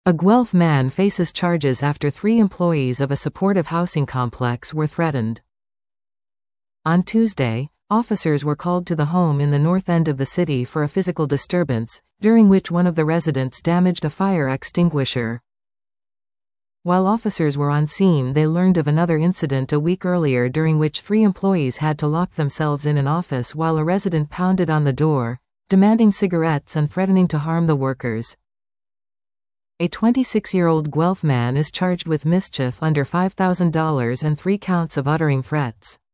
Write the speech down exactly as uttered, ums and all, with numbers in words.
A Guelph man faces charges after three employees of a supportive housing complex were threatened. On Tuesday, officers were called to the home in the north end of the city for a physical disturbance, during which one of the residents damaged a fire extinguisher. While officers were on scene, they learned of another incident a week earlier during which three employees had to lock themselves in an office while a resident pounded on the door, demanding cigarettes and threatening to harm the workers. A twenty-six-year-old Guelph man is charged with mischief under five thousand dollars and three counts of uttering threats.